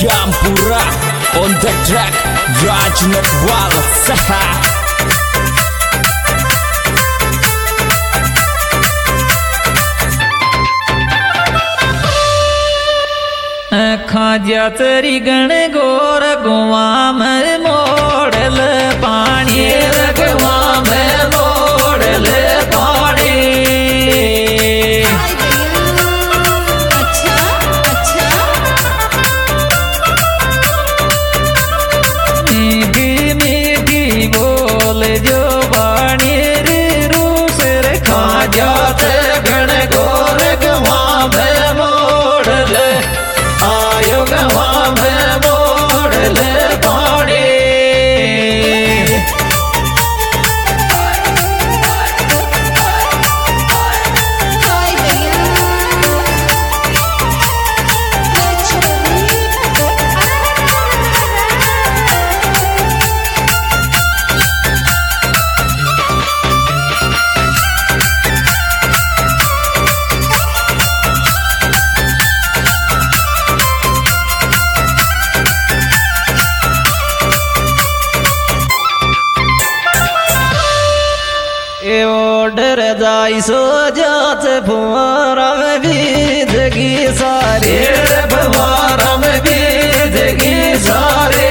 Jampura on the track, Rajnath Wal Saha. खाजा तेरी गण गोर गुआ में मोड़ल पानी गुआ में मोड़ल पानी मीठी मीठी बोल जो बाणी रूस रे खाजा ते गण गोर गुआ में मोड़ल आयो गवा में मोड़ल पानी डर जाई सो जात फुआरा में बीतगी सारे फुआरा में बीतगी सारे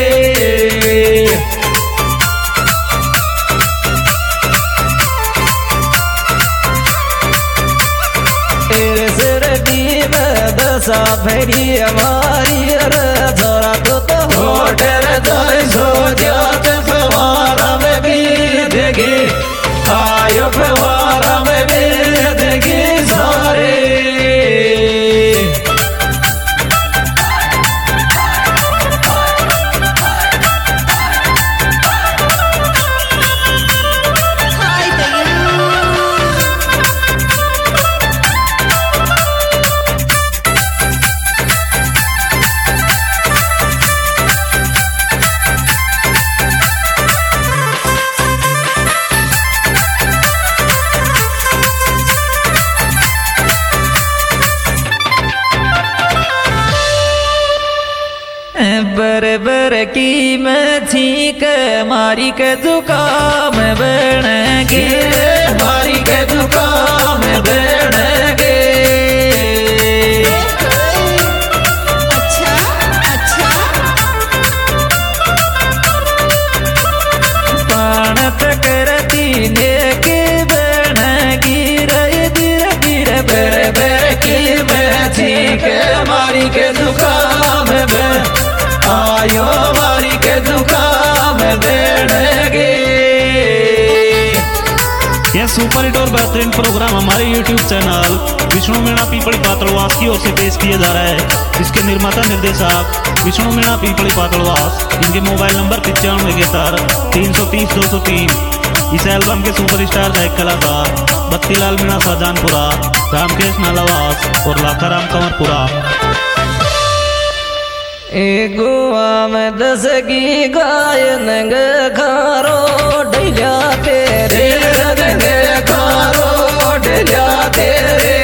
तेरे सिर दी दशा फेरी हमारी थोड़ा तो डर जाई सो जात फुआरा में बीतगी आयो फवारा में बेदगी सारे बर बर की मैं छीक मारी के जुकाम बन गे मारी के जुकाम बन गे अच्छा अच्छा पाणत करती ने के बन गिर गिर गिर बर बर की मैं छीक मारी के जुकाम बन आयो मारी के दुकान देंगे। यह सुपर हिट और बेहतरीन प्रोग्राम हमारे YouTube चैनल विष्णु मीणा पीपली पातलवास की ओर से पेश किया जा रहा है। इसके निर्माता निर्देशक विष्णु मीणा पीपली पातलवास। इनके मोबाइल नंबर 95 इस एल्बम के सुपरस्टार गायक कलाकार बत्तीलाल मीणा शाहजहानपुरा, रामकेश नालावास और लाखाराम कंवरपुरा। गोवा में दसगी गायन खारो डैया तेरे रंग खारो डैया तेरे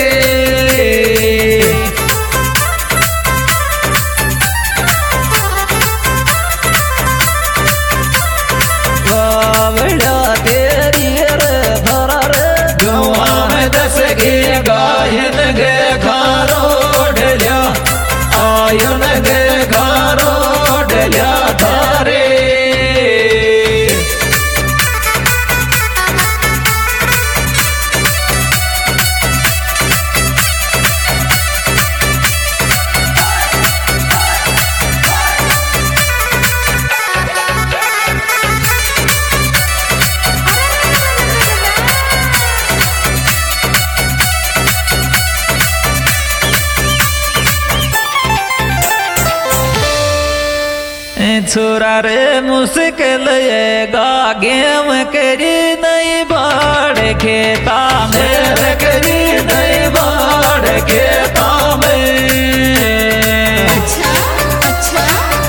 बावड़ा तेरी धरा रे गोवा में दसगी गायन खारो डैया आयन गारो डल्या धारे छोरा रे मुश्किल गेम करी नहीं बाढ़ खेता में करी नहीं बाढ़ खेता में अच्छा अच्छा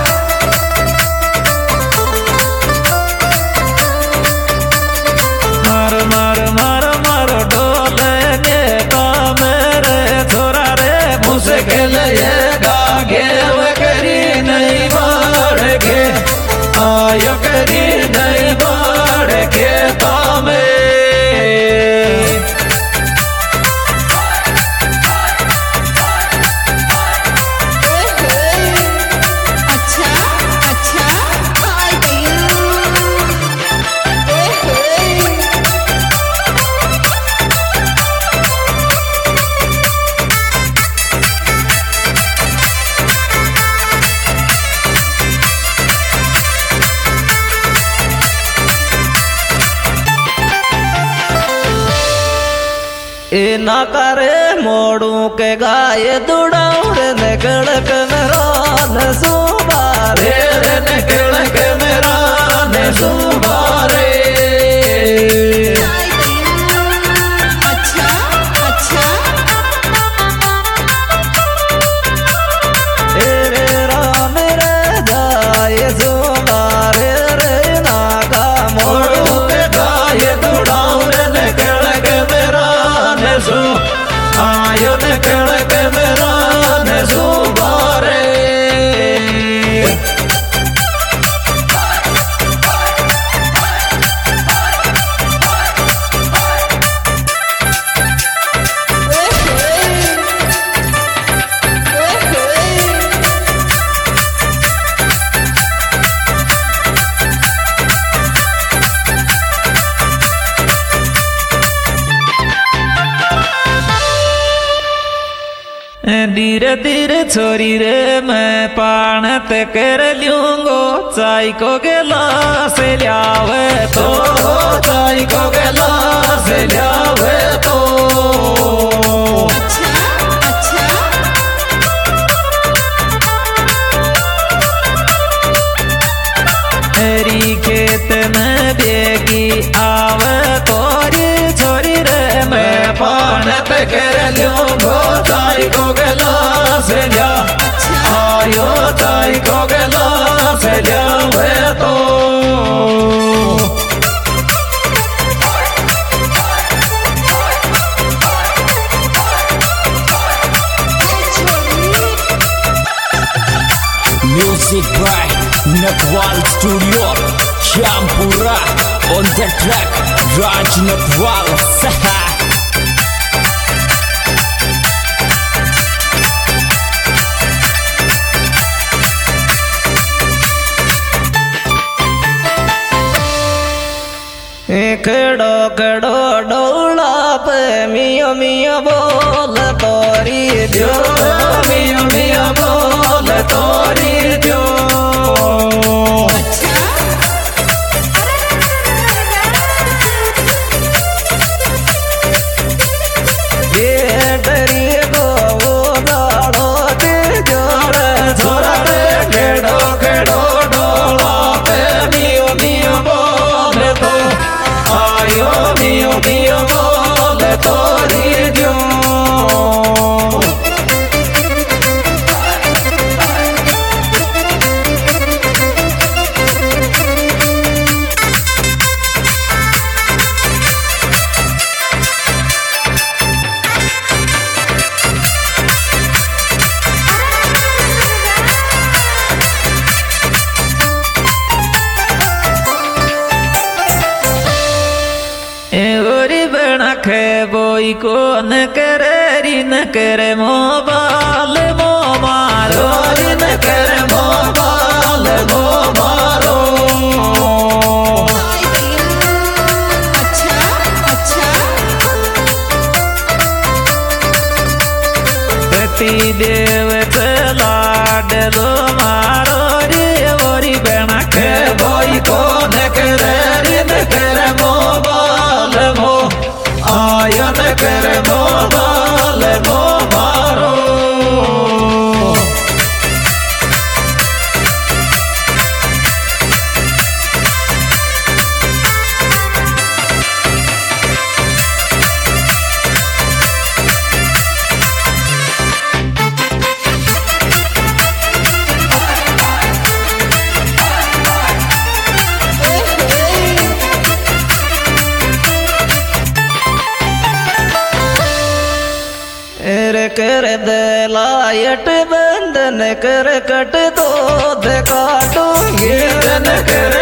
मार मार मार मार डोले के काम रे छोरा रे मुश्किल गेम करी ए ना करे मोड़ू के गाय दुड़ाउर निकल के मेरा न सुबारे रे निकल के मेरा न सुबारे आयो निकल के मेरा न सुबारे धीरे धीरे छोरी रे मैं पान ते कर लूंगो चाय को गिलास लियावे तो चाय को गिलास लियावे तो मेरी खेत में बेगी आवे तोरी छोरी रे मैं पान ते कर लूंगो चाय को गिलास लिया आयो चाय को गिलास लियावे तो Music by Natwal Studio, Champura on the track, Raj Natwal Saha. खड़ो खड़ो डोला पे मिया मिया बोल तोरी जो मिया मिया बोल तोरी जो ये डरी गो वो दाड़ो दे जोड़ छोरा रे खड़ो खड़ो डोला पे मिया मिया बोल तो आयो मियो मियो बोल तोरी जो खे बोई को न करे न करे मोबाल मो मारो न करे मोबाल मो मारो पति देव चला डलो मारो रे ओरी बेना खे बोई को न करे मोबाल मो आयन कर मोबाल मो मारो कर दे लाइट बंदन कर कट दो काटो ये कर